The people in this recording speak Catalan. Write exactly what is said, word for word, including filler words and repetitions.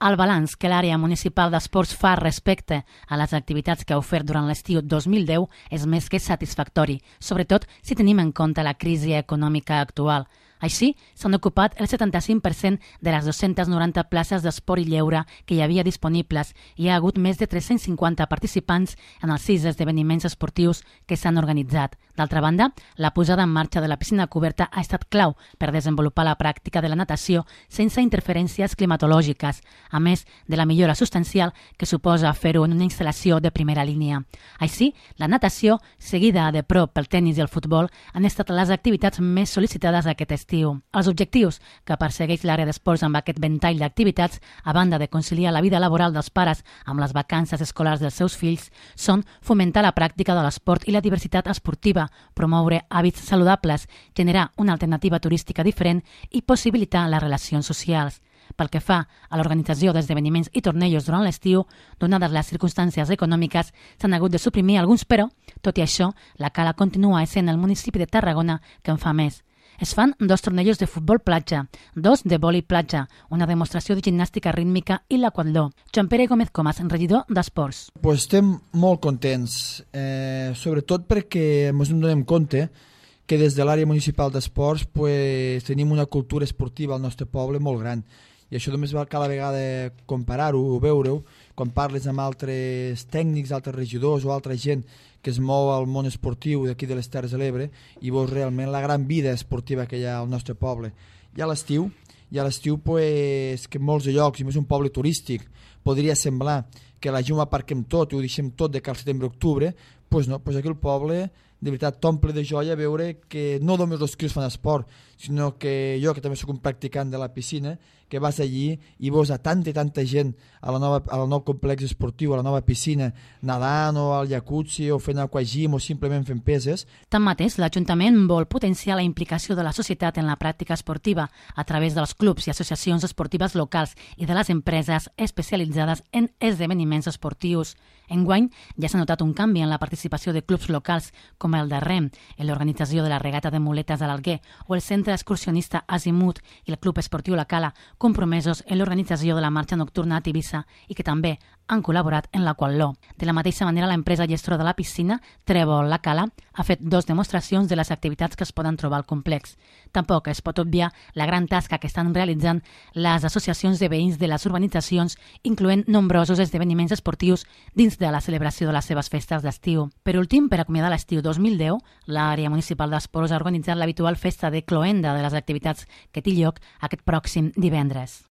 El balanç que l'àrea municipal d'esports fa respecte a les activitats que ha ofert durant l'estiu dos mil deu és més que satisfactori, sobretot si tenim en compte la crisi econòmica actual. Així, s'han ocupat el setanta-cinc per cent de les dues-centes noranta places d'esport i lleure que hi havia disponibles i hi ha hagut més de tres-cents cinquanta participants en els sis esdeveniments esportius que s'han organitzat. D'altra banda, la posada en marxa de la piscina coberta ha estat clau per desenvolupar la pràctica de la natació sense interferències climatològiques, a més de la millora substancial que suposa fer-ho en una instal·lació de primera línia. Així, la natació, seguida de prop pel tennis i el futbol, han estat les activitats més sol·licitades aquest estiu. Els objectius que persegueix l'àrea d'esports amb aquest ventall d'activitats, a banda de conciliar la vida laboral dels pares amb les vacances escolars dels seus fills, són fomentar la pràctica de l'esport i la diversitat esportiva, promoure hàbits saludables, generar una alternativa turística diferent i possibilitar les relacions socials. Pel que fa a l'organització d'esdeveniments i tornejos durant l'estiu, donades les circumstàncies econòmiques, s'han hagut de suprimir alguns, però, tot i això, la Cala continua essent el municipi de Tarragona que en fa més. Es fan dos tornejos de futbol platja, dos de vòlei platja, una demostració de gimnàstica rítmica i l'aquatló. Joan Pere Gómez Comas, regidor d'Esports. Pues estem molt contents, eh, sobretot perquè ens donem compte que des de l'àrea municipal d'esports pues, tenim una cultura esportiva al nostre poble molt gran. I això només val cada vegada comparar-ho o veure-ho quan parles amb altres tècnics, altres regidors o altra gent que es mou al món esportiu d'aquí de les Terres de l'Ebre i veus realment la gran vida esportiva que hi ha al nostre poble. I a l'estiu, i a l'estiu pues, que en molts llocs, i més un poble turístic, podria semblar que la gent ho aparquem tot i ho deixem tot de cal setembre-octubre, pues no, pues aquí el poble de veritat t'omple de joia veure que no només els crios fan esport, sinó que jo, que també sóc un practicant de la piscina, que vas allí i veus a tanta i tanta gent a la nova, al nou complex esportiu, a la nova piscina, nedant o al jacuzzi o fent aquagym o simplement fent peses. Tanmateix, l'Ajuntament vol potenciar la implicació de la societat en la pràctica esportiva a través dels clubs i associacions esportives locals i de les empreses especialitzades en esdeveniments esportius. Enguany ja s'ha notat un canvi en la participació de clubs locals com el de Rem, en l'organització de la regata de muletes a l'Alguer o el centre excursionista Azimut i el club esportiu La Cala, compromesos en l'organització de la marxa nocturna a Tivissa i que també han col·laborat en l'aquatló. De la mateixa manera, l'empresa gestora de la piscina, Trèvol La Cala, ha fet dos demostracions de les activitats que es poden trobar al complex. Tampoc es pot obviar la gran tasca que estan realitzant les associacions de veïns de les urbanitzacions, incloent nombrosos esdeveniments esportius dins de la celebració de les seves festes d'estiu. Per últim, per acomiadar l'estiu dos mil deu, l'àrea municipal d'esports ha organitzat l'habitual festa de cloenda de les activitats que té lloc aquest pròxim divendres.